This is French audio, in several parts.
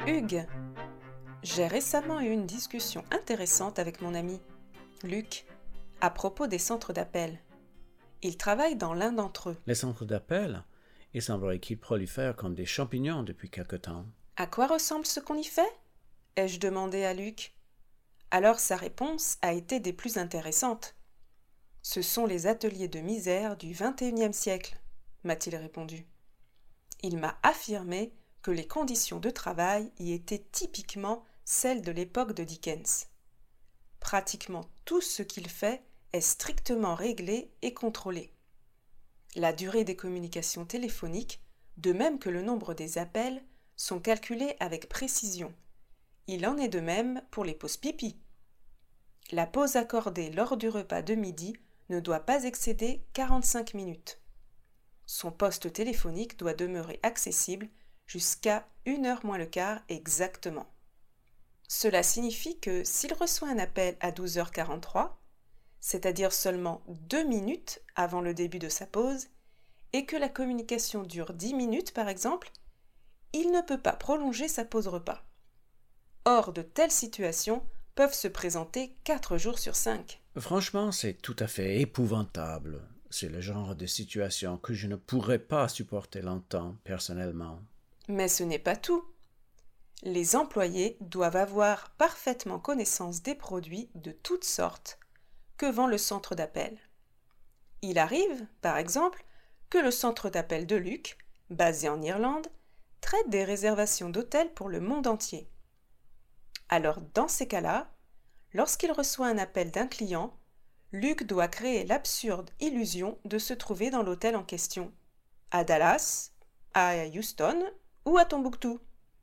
Hugues, j'ai récemment eu une discussion intéressante avec mon ami, Luc, à propos des centres d'appel. Il travaille dans l'un d'entre eux. Les centres d'appel, il semblerait qu'ils prolifèrent comme des champignons depuis quelque temps. À quoi ressemble ce qu'on y fait ? Ai-je demandé à Luc. Alors sa réponse a été des plus intéressantes. Ce sont les ateliers de misère du XXIe siècle, m'a-t-il répondu. Il m'a affirmé que les conditions de travail y étaient typiquement celles de l'époque de Dickens. Pratiquement tout ce qu'il fait est strictement réglé et contrôlé. La durée des communications téléphoniques, de même que le nombre des appels, sont calculés avec précision. Il en est de même pour les pauses pipi. La pause accordée lors du repas de midi ne doit pas excéder 45 minutes. Son poste téléphonique doit demeurer accessible jusqu'à 1h moins le quart exactement. Cela signifie que s'il reçoit un appel à 12h43, c'est-à-dire seulement 2 minutes avant le début de sa pause, et que la communication dure 10 minutes par exemple, il ne peut pas prolonger sa pause repas. Or, de telles situations peuvent se présenter 4 jours sur 5. Franchement, c'est tout à fait épouvantable. C'est le genre de situation que je ne pourrais pas supporter longtemps, personnellement. Mais ce n'est pas tout. Les employés doivent avoir parfaitement connaissance des produits de toutes sortes que vend le centre d'appel. Il arrive, par exemple, que le centre d'appel de Luc, basé en Irlande, traite des réservations d'hôtels pour le monde entier. Alors, dans ces cas-là, lorsqu'il reçoit un appel d'un client, Luc doit créer l'absurde illusion de se trouver dans l'hôtel en question, à Dallas, à Houston ou à Tombouctou.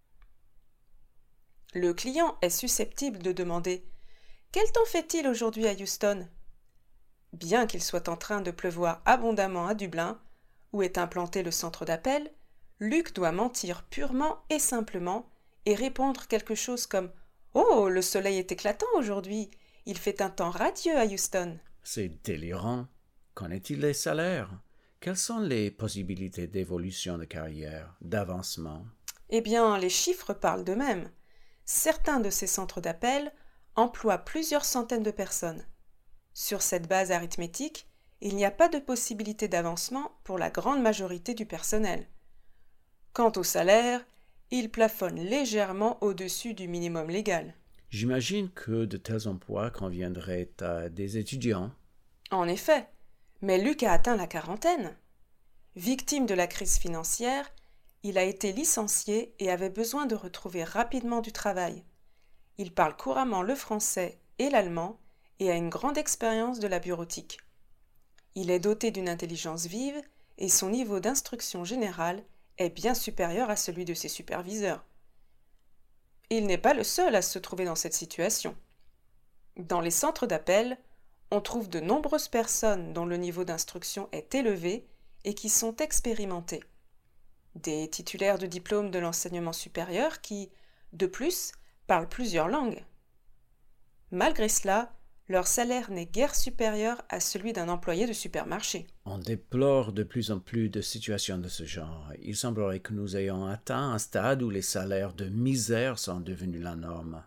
Le client est susceptible de demander « Quel temps fait-il aujourd'hui à Houston ?» Bien qu'il soit en train de pleuvoir abondamment à Dublin, où est implanté le centre d'appel, Luc doit mentir purement et simplement et répondre quelque chose comme « Oh, le soleil est éclatant aujourd'hui, il fait un temps radieux à Houston. » C'est délirant. Qu'en est-il des salaires? Quelles sont les possibilités d'évolution de carrière, d'avancement? Eh bien, les chiffres parlent d'eux-mêmes. Certains de ces centres d'appel emploient plusieurs centaines de personnes. Sur cette base arithmétique, il n'y a pas de possibilité d'avancement pour la grande majorité du personnel. Quant au salaire, il plafonne légèrement au-dessus du minimum légal. J'imagine que de tels emplois conviendraient à des étudiants. En effet, mais Luc a atteint la quarantaine. Victime de la crise financière, il a été licencié et avait besoin de retrouver rapidement du travail. Il parle couramment le français et l'allemand et a une grande expérience de la bureautique. Il est doté d'une intelligence vive et son niveau d'instruction générale est bien supérieur à celui de ses superviseurs. Il n'est pas le seul à se trouver dans cette situation. Dans les centres d'appel, on trouve de nombreuses personnes dont le niveau d'instruction est élevé et qui sont expérimentées. Des titulaires de diplôme de l'enseignement supérieur qui, de plus, parlent plusieurs langues. Malgré cela, leur salaire n'est guère supérieur à celui d'un employé de supermarché. On déplore de plus en plus de situations de ce genre. Il semblerait que nous ayons atteint un stade où les salaires de misère sont devenus la norme.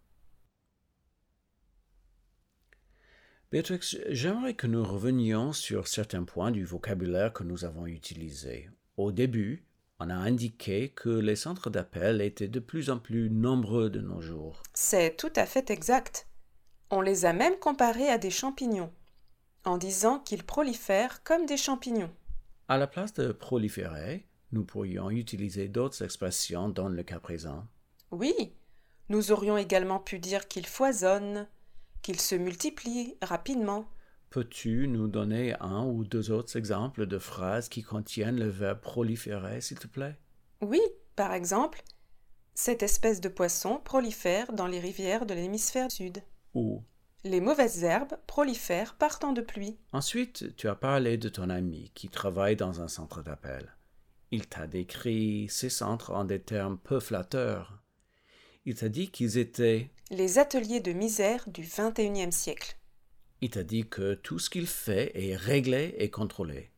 Béatrix, j'aimerais que nous revenions sur certains points du vocabulaire que nous avons utilisé. Au début, on a indiqué que les centres d'appel étaient de plus en plus nombreux de nos jours. C'est tout à fait exact. On les a même comparés à des champignons, en disant qu'ils prolifèrent comme des champignons. À la place de proliférer, nous pourrions utiliser d'autres expressions dans le cas présent. Oui, nous aurions également pu dire qu'ils foisonnent, qu'ils se multiplient rapidement. Peux-tu nous donner un ou deux autres exemples de phrases qui contiennent le verbe proliférer, s'il te plaît? Oui, par exemple, cette espèce de poisson prolifère dans les rivières de l'hémisphère sud. Ou Les mauvaises herbes prolifèrent par temps de pluie. ensuite, tu as parlé de ton ami qui travaille dans un centre d'appel. Il t'a décrit ces centres en des termes peu flatteurs. Il t'a dit qu'ils étaient... Les ateliers de misère du XXIe siècle. Il t'a dit que tout ce qu'il fait est réglé et contrôlé.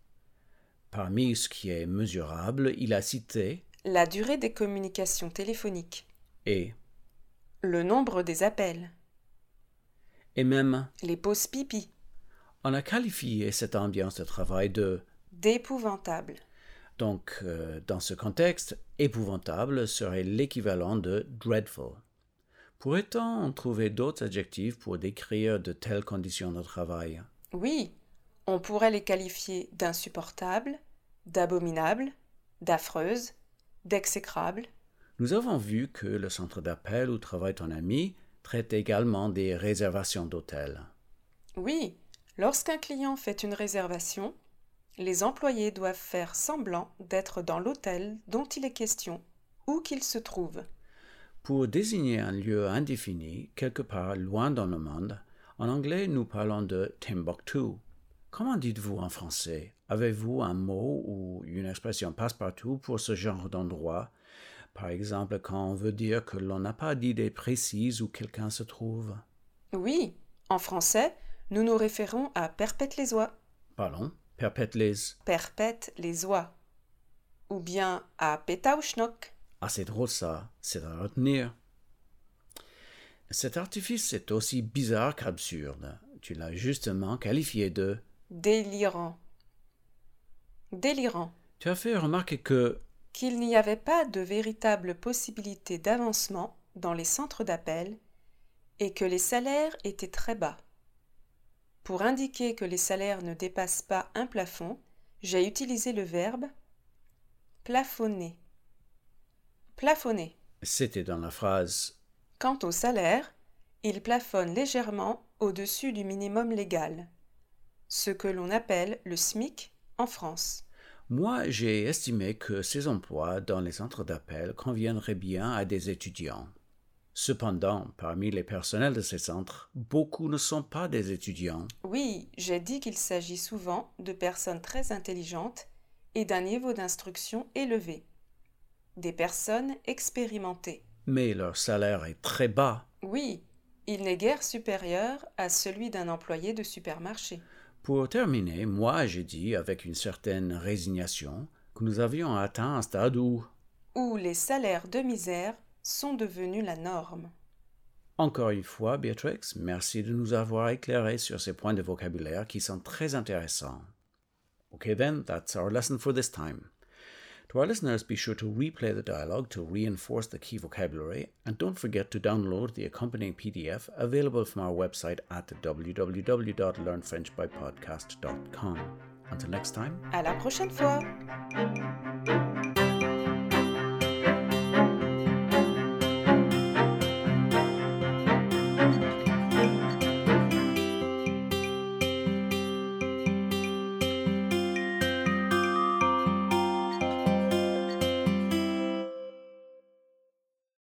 Parmi ce qui est mesurable, il a cité La durée des communications téléphoniques. et le nombre des appels, et même les pauses pipi, on a qualifié cette ambiance de travail de d'épouvantable. donc dans ce contexte, épouvantable serait l'équivalent de dreadful. Pourrait-on trouver d'autres adjectifs pour décrire de telles conditions de travail? Oui, on pourrait les qualifier d'insupportables, d'abominables, d'affreuses, d'exécrables. Nous avons vu que le centre d'appel où travaille ton ami traite également des réservations d'hôtels. Oui, lorsqu'un client fait une réservation, les employés doivent faire semblant d'être dans l'hôtel dont il est question, où qu'il se trouve. Pour désigner un lieu indéfini, quelque part loin dans le monde, en anglais nous parlons de Timbuktu. Comment dites-vous en français? Avez-vous un mot ou une expression passe-partout pour ce genre d'endroit? Par exemple, quand on veut dire que l'on n'a pas d'idée précise où quelqu'un se trouve. Oui, en français, nous nous référons à Perpète-les-Oies. Pardon, Perpète-les. Perpète-les-Oies. Ou bien à Pétaouchnok. Ah, c'est drôle ça, c'est à retenir. Cet artifice est aussi bizarre qu'absurde. Tu l'as justement qualifié de Délirant. Délirant. Tu as fait remarquer Qu'il n'y avait pas de véritable possibilité d'avancement dans les centres d'appel et que les salaires étaient très bas. Pour indiquer que les salaires ne dépassent pas un plafond, j'ai utilisé le verbe plafonner. Plafonner. C'était dans la phrase. Quant au salaire, il plafonne légèrement au-dessus du minimum légal, ce que l'on appelle le SMIC en France. Moi, j'ai estimé que ces emplois dans les centres d'appel conviendraient bien à des étudiants. Cependant, parmi les personnels de ces centres, beaucoup ne sont pas des étudiants. Oui, j'ai dit qu'il s'agit souvent de personnes très intelligentes et d'un niveau d'instruction élevé. Des personnes expérimentées. Mais leur salaire est très bas. Oui, il n'est guère supérieur à celui d'un employé de supermarché. Pour terminer, moi j'ai dit avec une certaine résignation que nous avions atteint un stade où les salaires de misère sont devenus la norme. Encore une fois, Beatrix, merci de nous avoir éclairés sur ces points de vocabulaire qui sont très intéressants. Okay then, that's our lesson for this time. To our listeners, be sure to replay the dialogue to reinforce the key vocabulary, and don't forget to download the accompanying PDF available from our website at www.learnfrenchbypodcast.com. Until next time. À la prochaine fois!